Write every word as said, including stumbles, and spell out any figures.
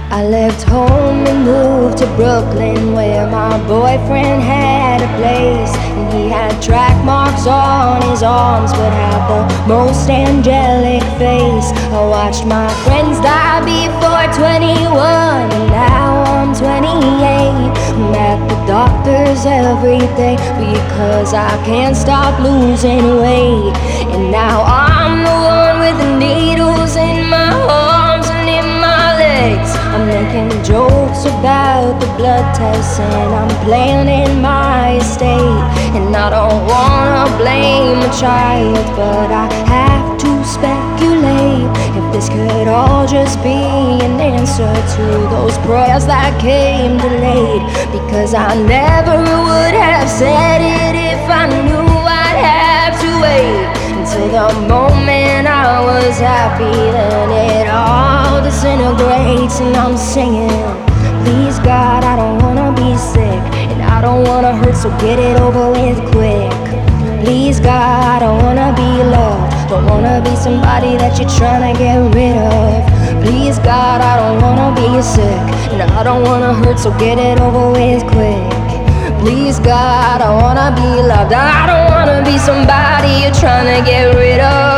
I left home and moved to Brooklyn, where my boyfriend had a place. And he had track marks on his arms, but had the most angelic face. I watched my friends die before twenty-one, and now I'm twenty-eight. I'm at the doctor's every day because I can't stop losing weight. And now I'm the one with the needles in my arms and in my legs. I'm making jokes about the blood tests, and I'm planning my estate. And I don't wanna blame a child, but I have to speculate if this could all just be an answer to those prayers that came delayed. Because I never would have said it if I knew I'd have to wait until the moment I was happy. Then it all disintegrates, and I'm singing, please God, I don't wanna be sick, and I don't wanna hurt, so get it over with quick. Please God, I don't wanna be loved, don't wanna be somebody that you're trying to get rid of. Please God, I don't wanna be sick, and I don't wanna hurt, so get it over with quick. Please God, I wanna be loved, I don't wanna be somebody you're trying to get rid of.